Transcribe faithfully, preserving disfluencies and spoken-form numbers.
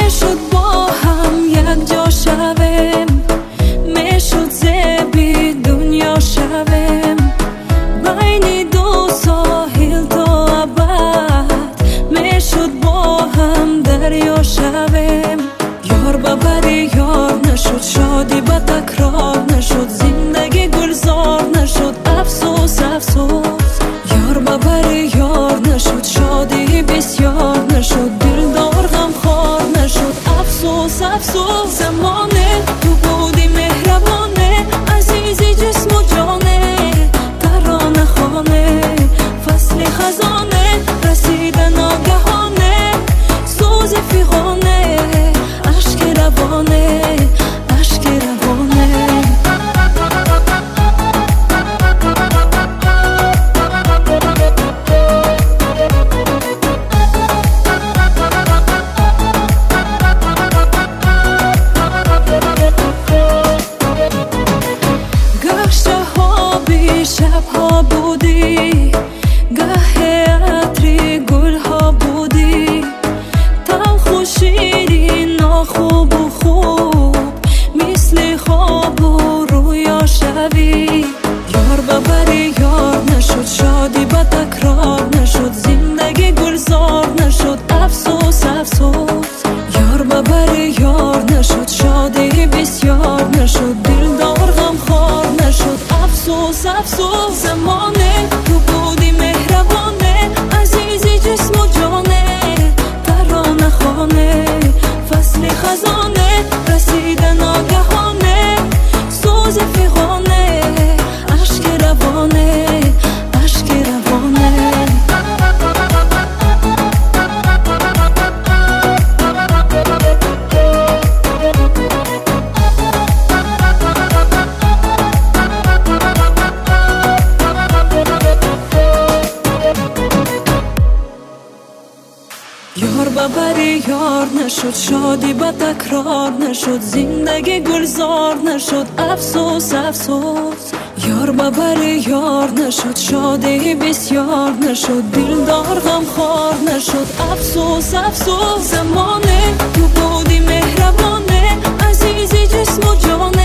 میشد با هم یک جا شویم، میشد زیبی دنیا شویم، بین دو ساحل تا ابد میشد با هم دریا شویم. یار ببری یار نشد، شادی به تکرار نشد، زندگی گلزار نشد، افسوس افسوس. یار ببری یار نشد، شادی بسیار نشد، دلدار غم خوار نشد، افسوس افسوس. زمانه تو بودی مهربانه، عزیزی جسم و جانه، ترانه خانه، فصل خزانه، رسیده ناگهانه، سوز فیغانه، اشک روانه، اشک روانه. شبها بودی، گه عطری گلها بودی، تلخ و شیرین ناخوب و خوب، مثل خواب و رویا شوی. یار ببری یار نشد، شادی به تکرار نشد، زندگی گلزار نشد، افسوس افسوس. یار ببری یار نشد، شادی بسیار نشد، دلدار غم خوار نشد، افسوس افسوس. زمانه تو بودی مهربانه، عزیزی جسم و جانه، ترانه خانه، فصل خزانه، رسیده ناگهانه، سوز فیغانه، اشک روانه، اشک روانه. یار ببری یار نشد، شادی به تکرار نشد، زندگی گلزار نشد، افسوس افسوس. یار ببری یار نشد، شادی بسیار نشد، دلدار غم خوار نشد، افسوس افسوس. زمانه تو بودی مهربانه، عزیزی جسم و جانه،